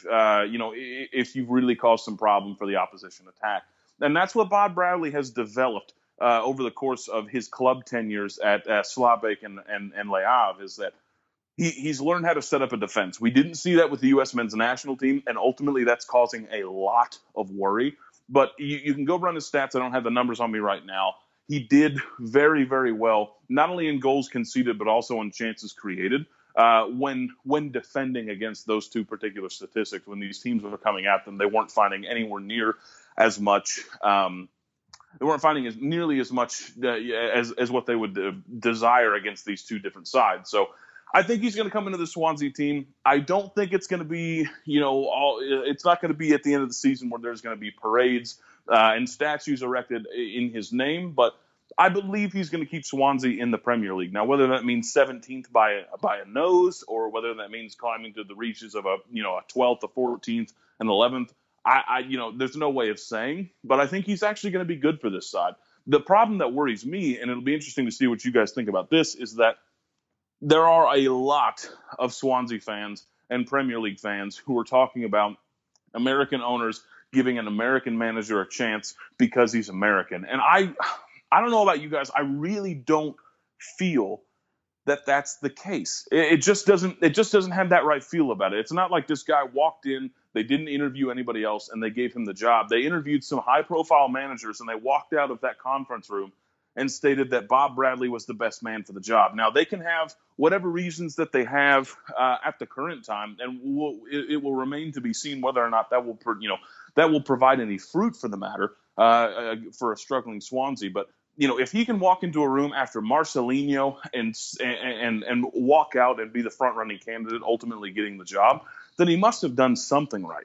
you've really caused some problem for the opposition attack. And that's what Bob Bradley has developed over the course of his club tenures at Slabeck and Le Havre, is that he's learned how to set up a defense. We didn't see that with the U.S. men's national team, and ultimately that's causing a lot of worry. But you can go run his stats. I don't have the numbers on me right now. He did very, very well, not only in goals conceded, but also on chances created when defending against those two particular statistics. When these teams were coming at them, they weren't finding anywhere near as much. They weren't finding nearly as much as what they would desire against these two different sides. So I think he's going to come into the Swansea team. I don't think it's going to be, it's not going to be at the end of the season where there's going to be parades and statues erected in his name, but I believe he's going to keep Swansea in the Premier League. Now, whether that means 17th by a nose, or whether that means climbing to the reaches of a 12th, a 14th, and 11th, there's no way of saying, but I think he's actually going to be good for this side. The problem that worries me, and it'll be interesting to see what you guys think about this, is that there are a lot of Swansea fans and Premier League fans who are talking about American owners giving an American manager a chance because he's American. And I don't know about you guys. I really don't feel that that's the case. It just doesn't have that right feel about it. It's not like this guy walked in, they didn't interview anybody else, and they gave him the job. They interviewed some high-profile managers, and they walked out of that conference room and stated that Bob Bradley was the best man for the job. Now, they can have whatever reasons that they have at the current time, and it will remain to be seen whether or not that will provide any fruit for the matter for a struggling Swansea. But if he can walk into a room after Marcelinho and walk out and be the front-running candidate, ultimately getting the job, then he must have done something right.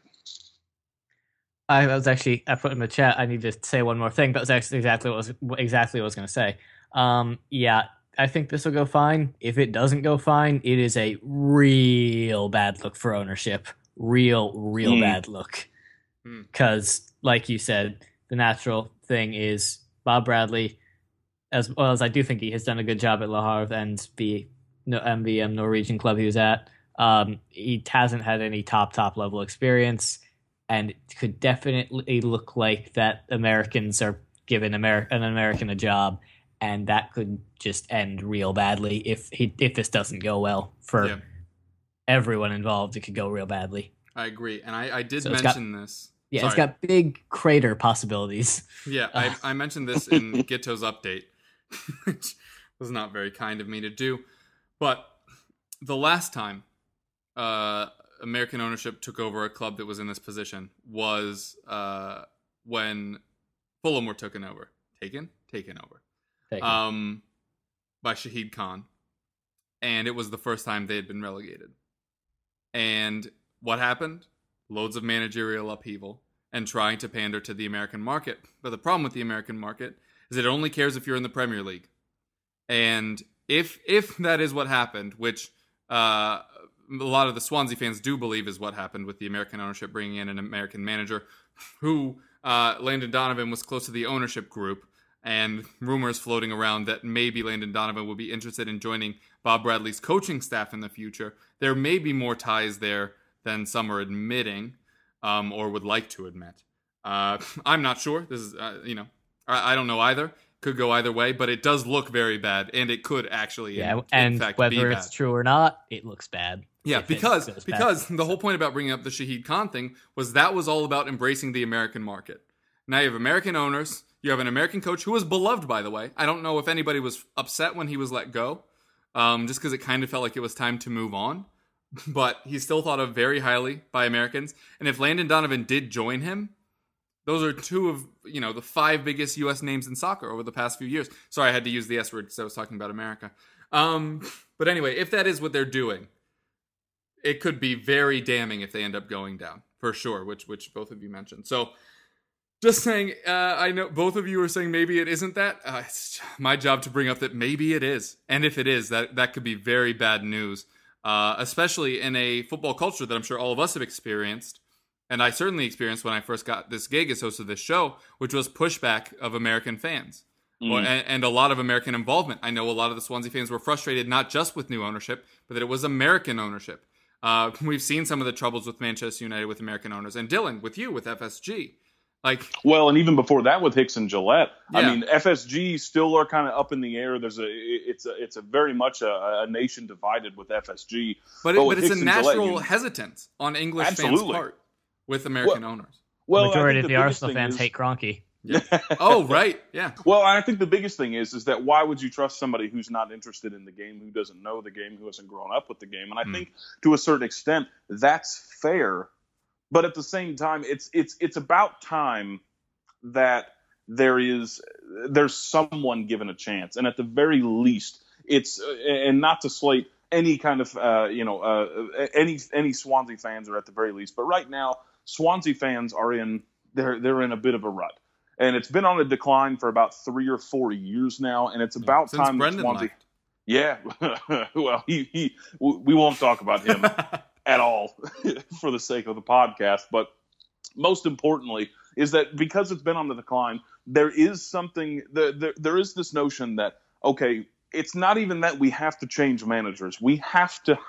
I put in the chat, I need to say one more thing. That was actually exactly what I was going to say. Yeah, I think this will go fine. If it doesn't go fine, it is a real bad look for ownership. Real bad look. Because, like you said, the natural thing is Bob Bradley, as well as I do think he has done a good job at Le Havre and the MVM Norwegian club he was at. He hasn't had any top level experience. And it could definitely look like that Americans are giving an American a job. and that could just end real badly if this doesn't go well for everyone involved. It could go real badly. I agree, and I did mention this. Yeah, It's got big crater possibilities. Yeah, I mentioned this in Gitto's update, which was not very kind of me to do. But the last time American ownership took over a club that was in this position was when Fulham were taken over. Taken over. By Shahid Khan. And it was the first time they had been relegated. And what happened? Loads of managerial upheaval and trying to pander to the American market. But the problem with the American market is it only cares if you're in the Premier League. And if that is what happened, which a lot of the Swansea fans do believe is what happened with the American ownership bringing in an American manager who Landon Donovan was close to the ownership group, and rumors floating around that maybe Landon Donovan would be interested in joining Bob Bradley's coaching staff in the future. There may be more ties there than some are admitting or would like to admit. I'm not sure. This is, I don't know either. Could go either way, but it does look very bad, and it could actually, in fact, whether be bad. it's true or not, it looks bad. Yeah, because the whole point about bringing up the Shahid Khan thing was that was all about embracing the American market. Now you have American owners. You have an American coach who was beloved, by the way. I don't know if anybody was upset when he was let go, just because it kind of felt like it was time to move on. But he's still thought of very highly by Americans. And if Landon Donovan did join him, those are two of the 5 biggest U.S. names in soccer over the past few years. Sorry, I had to use the S word because I was talking about America. But anyway, if that is what they're doing, it could be very damning if they end up going down, for sure, which both of you mentioned. So just saying, I know both of you are saying maybe it isn't that. It's my job to bring up that maybe it is. And if it is, that could be very bad news, especially in a football culture that I'm sure all of us have experienced. And I certainly experienced when I first got this gig as host of this show, which was pushback of American fans and a lot of American involvement. I know a lot of the Swansea fans were frustrated not just with new ownership, but that it was American ownership. We've seen some of the troubles with Manchester United with American owners. And Dylan, with you, with FSG. And even before that with Hicks and Gillette. Yeah. I mean, FSG still are kind of up in the air. It's a very much a nation divided with FSG. But it's a natural hesitance on English fans' part with American owners. Well, the majority of the Arsenal fans hate Kroenke. Yeah. Oh, right. Yeah. Well, I think the biggest thing is that why would you trust somebody who's not interested in the game, who doesn't know the game, who hasn't grown up with the game? And I think to a certain extent that's fair. But at the same time, it's about time that there's someone given a chance, and at the very least, and not to slate any kind of any Swansea fans, or at the very least, but right now Swansea fans are they're in a bit of a rut, and it's been on a decline for about 3 or 4 years now, and it's about since time Brendan Swansea. left. Yeah, well, we won't talk about him at all for the sake of the podcast. But most importantly is that because it's been on the decline, there is something. There is this notion that, okay, it's not even that we have to change managers. We have to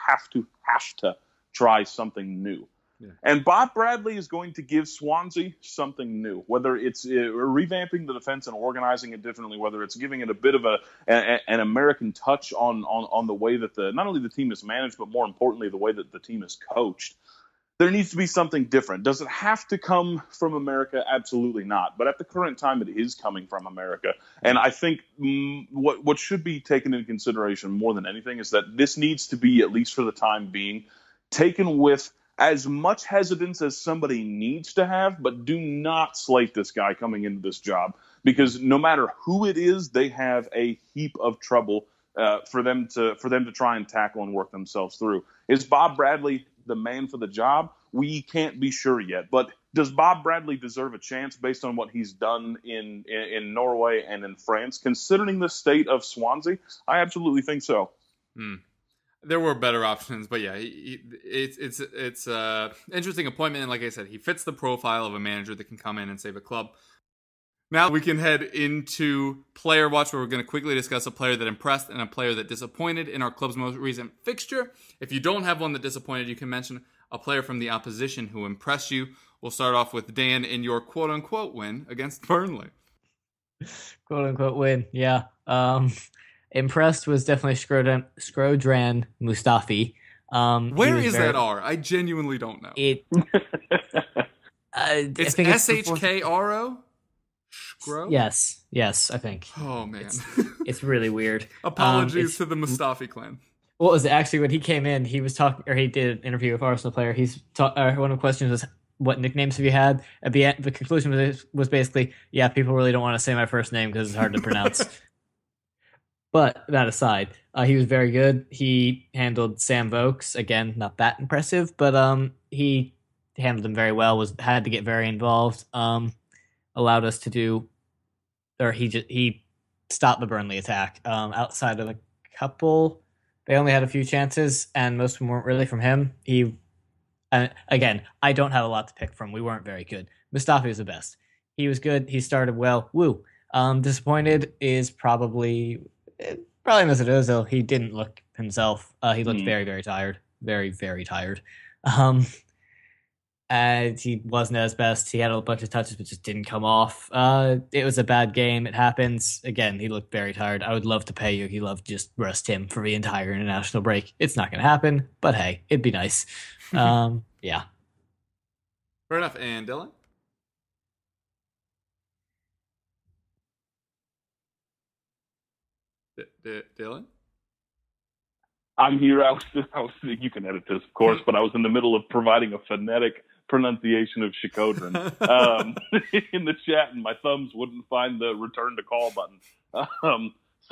try something new. Yeah. And Bob Bradley is going to give Swansea something new, whether it's revamping the defense and organizing it differently, whether it's giving it a bit of an American touch on the way that not only the team is managed, but more importantly, the way that the team is coached. There needs to be something different. Does it have to come from America? Absolutely not. But at the current time, it is coming from America. And I think what should be taken into consideration more than anything is that this needs to be, at least for the time being, taken with as much hesitance as somebody needs to have, but do not slate this guy coming into this job, because no matter who it is, they have a heap of trouble for them to try and tackle and work themselves through. Is Bob Bradley the man for the job? We can't be sure yet, but does Bob Bradley deserve a chance based on what he's done in Norway and in France, considering the state of Swansea? I absolutely think so. There were better options, but yeah, it's interesting appointment. And like I said, he fits the profile of a manager that can come in and save a club. Now we can head into Player Watch, where we're going to quickly discuss a player that impressed and a player that disappointed in our club's most recent fixture. If you don't have one that disappointed, you can mention a player from the opposition who impressed you. We'll start off with Dan in your quote-unquote win against Burnley. quote unquote win. Yeah. Impressed was definitely Skrodran Mustafi. Where is that R? I genuinely don't know. It's SHKRO? Scro? Yes, I think. Oh, man. It's really weird. Apologies to the Mustafi clan. What was it? Actually, when he came in, he was talking, or he did an interview with Arsenal player. One of the questions was, what nicknames have you had? At the end, the conclusion was basically, yeah, people really don't want to say my first name because it's hard to pronounce. But that aside, he was very good. He handled Sam Vokes, again, not that impressive, but he handled him very well, had to get very involved, allowed us to do, or he stopped the Burnley attack. Outside of a couple, they only had a few chances, and most of them weren't really from him. Again, I don't have a lot to pick from. We weren't very good. Mustafi was the best. He was good. He started well. Woo. Disappointed is probably Mesut Ozil. He didn't look himself. He looked very, very tired. Very, very tired. And he wasn't at his best. He had a bunch of touches, but just didn't come off. It was a bad game. It happens. Again, he looked very tired. I would love to pay you. Love just rest him for the entire international break. It's not going to happen, but hey, it'd be nice. Yeah. Fair enough. And Dylan? Dylan? I'm here. You can edit this, of course, but I was in the middle of providing a phonetic pronunciation of Shkodran in the chat, and my thumbs wouldn't find the return to call button.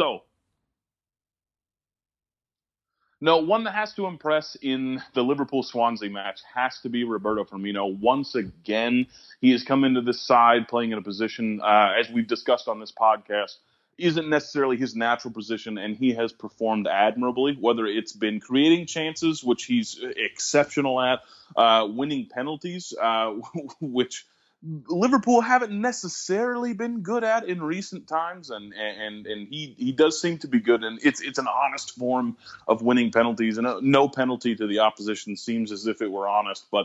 No, one that has to impress in the Liverpool-Swansea match has to be Roberto Firmino. Once again, he has come into this side playing in a position, as we've discussed on this podcast, isn't necessarily his natural position, and he has performed admirably, whether it's been creating chances, which he's exceptional at, winning penalties, which Liverpool haven't necessarily been good at in recent times, and he does seem to be good, and it's an honest form of winning penalties, and no penalty to the opposition seems as if it were honest, but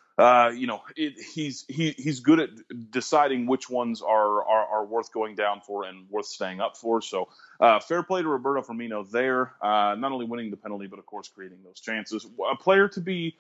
he's good at deciding which ones are worth going down for and worth staying up for. So fair play to Roberto Firmino there, not only winning the penalty, but of course creating those chances. A player to be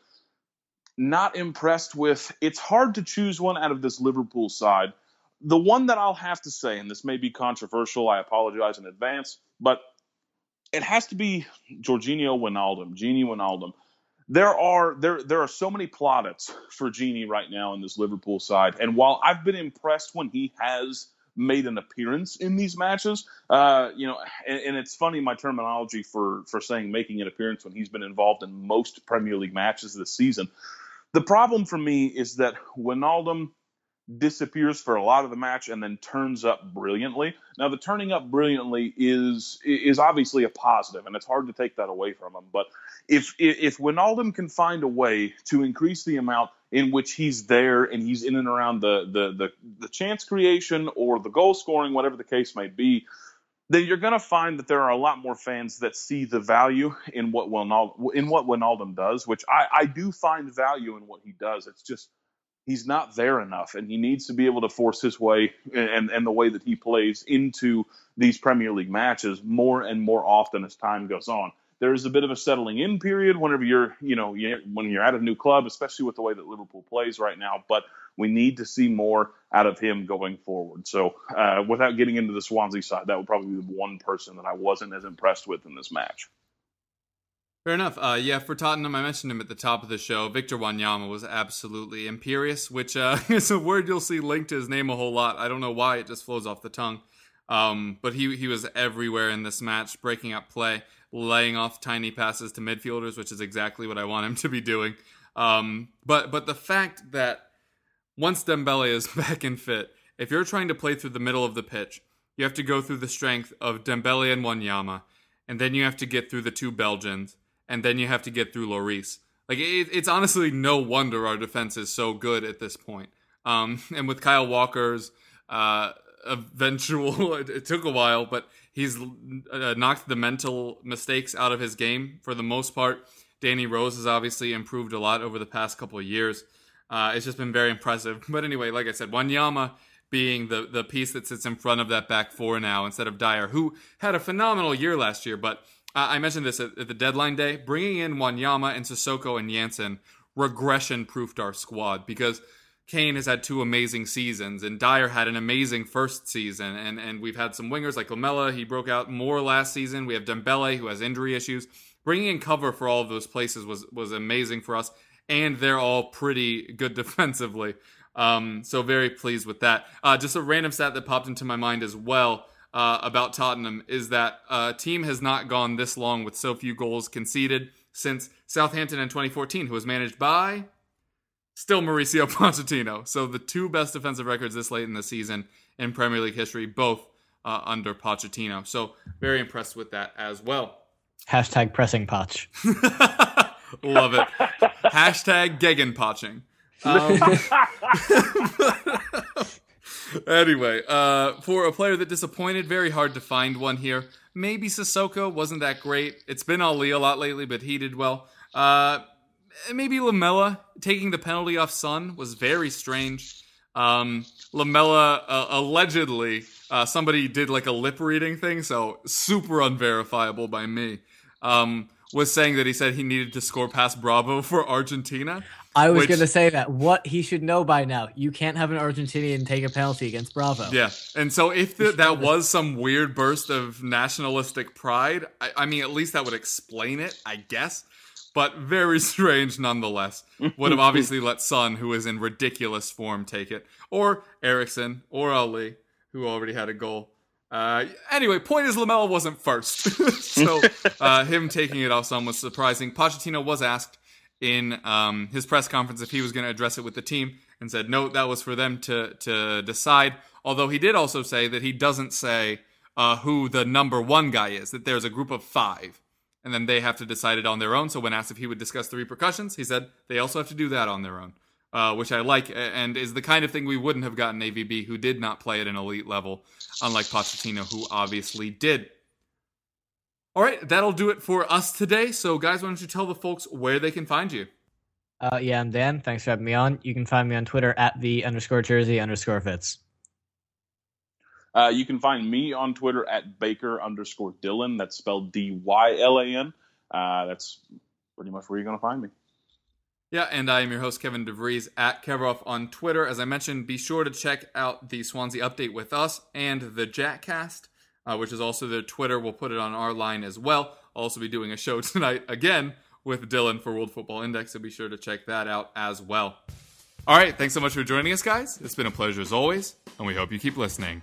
not impressed with. It's hard to choose one out of this Liverpool side. The one that I'll have to say, and this may be controversial, I apologize in advance, but it has to be Jorginho Wijnaldum, Gini Wijnaldum. There are so many plaudits for Gini right now in this Liverpool side, and while I've been impressed when he has made an appearance in these matches, and it's funny my terminology for saying making an appearance when he's been involved in most Premier League matches this season. The problem for me is that Wijnaldum disappears for a lot of the match and then turns up brilliantly. Now, the turning up brilliantly is obviously a positive, and it's hard to take that away from him. But if Wijnaldum can find a way to increase the amount in which he's there and he's in and around the chance creation or the goal scoring, whatever the case may be, then you're going to find that there are a lot more fans that see the value in what Wijnaldum does, which I do find value in what he does. It's just he's not there enough, and he needs to be able to force his way and the way that he plays into these Premier League matches more and more often as time goes on. There's a bit of a settling in period whenever when you're at a new club, especially with the way that Liverpool plays right now. But we need to see more out of him going forward. So without getting into the Swansea side, that would probably be the one person that I wasn't as impressed with in this match. Fair enough. For Tottenham, I mentioned him at the top of the show. Victor Wanyama was absolutely imperious, which is a word you'll see linked to his name a whole lot. I don't know why, it just flows off the tongue. But he was everywhere in this match, breaking up play, laying off tiny passes to midfielders, which is exactly what I want him to be doing. But the fact that once Dembele is back and fit, if you're trying to play through the middle of the pitch, you have to go through the strength of Dembele and Wanyama, and then you have to get through the two Belgians, and then you have to get through Lloris. Like, it's honestly no wonder our defense is so good at this point. And with Kyle Walker's eventual, it took a while, but he's knocked the mental mistakes out of his game for the most part. Danny Rose has obviously improved a lot over the past couple of years. It's just been very impressive. But anyway, like I said, Wanyama being the piece that sits in front of that back four now instead of Dyer, who had a phenomenal year last year. But I mentioned this at the deadline day. Bringing in Wanyama and Sissoko and Janssen regression-proofed our squad because Kane has had 2 amazing seasons, and Dyer had an amazing first season, and we've had some wingers like Lamela. He broke out more last season. We have Dembele, who has injury issues. Bringing in cover for all of those places was amazing for us, and they're all pretty good defensively. So very pleased with that. Just a random stat that popped into my mind as well about Tottenham is that a team has not gone this long with so few goals conceded since Southampton in 2014, who was managed by... still Mauricio Pochettino. So the 2 best defensive records this late in the season in Premier League history, both under Pochettino. So very impressed with that as well. Hashtag pressing Poch. Love it. Hashtag Gegenpoching. Anyway, for a player that disappointed, very hard to find one here. Maybe Sissoko wasn't that great. It's been Ali a lot lately, but he did well. Maybe Lamela taking the penalty off Son was very strange. Lamela allegedly somebody did like a lip reading thing, so super unverifiable by me. Was saying that he said he needed to score past Bravo for Argentina. I was going to say that. What he should know by now, you can't have an Argentinian take a penalty against Bravo. Yeah, and so if that was some weird burst of nationalistic pride, I mean, at least that would explain it, I guess. But very strange nonetheless. Would have obviously let Son, who is in ridiculous form, take it. Or Eriksen, or Ali, who already had a goal. Anyway, point is Lamela wasn't first. So him taking it off Son was surprising. Pochettino was asked in his press conference if he was going to address it with the team and said, no, that was for them to decide. Although he did also say that he doesn't say who the number 1 guy is, that there's a group of 5. And then they have to decide it on their own. So when asked if he would discuss the repercussions, he said they also have to do that on their own, which I like and is the kind of thing we wouldn't have gotten AVB, who did not play at an elite level, unlike Pochettino, who obviously did. All right, that'll do it for us today. So guys, why don't you tell the folks where they can find you? Yeah, I'm Dan. Thanks for having me on. You can find me on Twitter at @the_jersey_fits. You can find me on Twitter at Baker_Dylan. That's spelled Dylan. That's pretty much where you're going to find me. Yeah, and I am your host, Kevin DeVries, at Keveroff on Twitter. As I mentioned, be sure to check out the Swansea Update with us and the Jackcast, which is also their Twitter. We'll put it on our line as well. I'll also be doing a show tonight, again, with Dylan for World Football Index, so be sure to check that out as well. All right, thanks so much for joining us, guys. It's been a pleasure as always, and we hope you keep listening.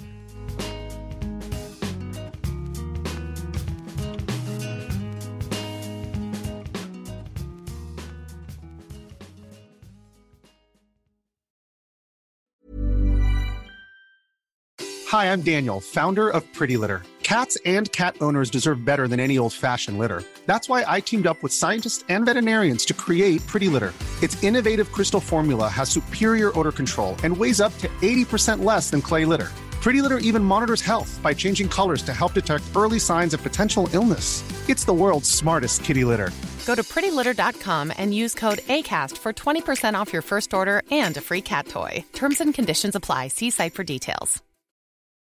Hi, I'm Daniel, founder of Pretty Litter. Cats and cat owners deserve better than any old-fashioned litter. That's why I teamed up with scientists and veterinarians to create Pretty Litter. Its innovative crystal formula has superior odor control and weighs up to 80% less than clay litter. Pretty Litter even monitors health by changing colors to help detect early signs of potential illness. It's the world's smartest kitty litter. Go to prettylitter.com and use code ACAST for 20% off your first order and a free cat toy. Terms and conditions apply. See site for details.